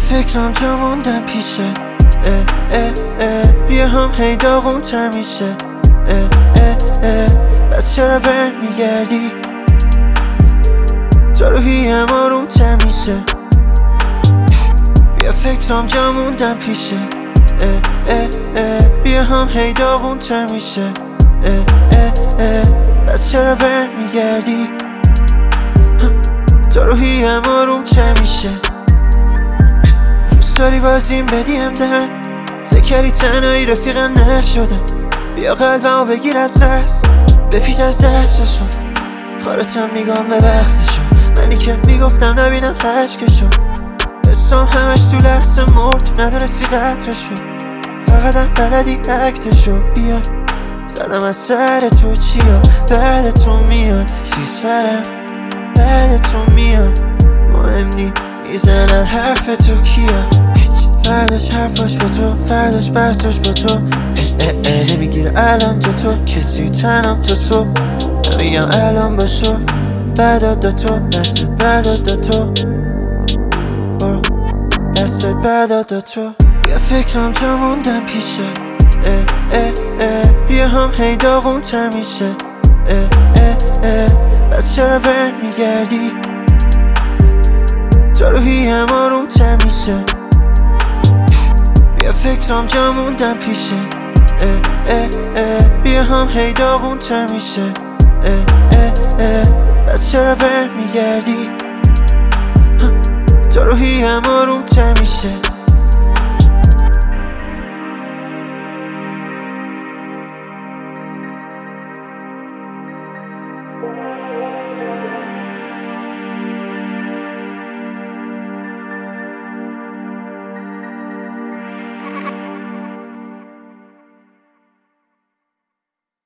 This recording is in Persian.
فکرم جا موندم پیشه بیا هم هی داغون تر میشه بس چرا بر میگردی تا روحیم آروم تر میشه بیا فکرم جا موندم پیشه بیا هم هی داغون تر میشه بس چرا بر میگردی تا روحیم آروم تر میشه دوست داری بازیم بدیم دن فکر کردی تنهایی رفیقم نشدم بیا قلبمو بگیر از دست بپیچ از دستشون خارتم میگم به وقتشون منی که میگفتم نبینم هشکشون حسام همش تو لحظه مرد ندونستی قدرشون فقطم بلدی اکتشو بیا زدم از سر تو چیا بعد تو میاد چی سرم بعد تو میاد مهم نی میزنن حرف تو کیا فرداش حرفاش با تو فرداش بحثاش با تو نمیگیره الان جا تو کسی تنم تا صبح نمیگم الان باشو بعداد دا تو دستت بعداد دا تو برو دستت بعداد دا تو بیا فکرم جا موندم پیشه بیا هم هی داغون تر میشه بس چرا بر میگردی تا روحیم آروم تر میشه بیا فکرم جا موندم پیشه بیا هم هی داغون تر میشه بس چرا بر میگردی تا روحیم آروم تر میشه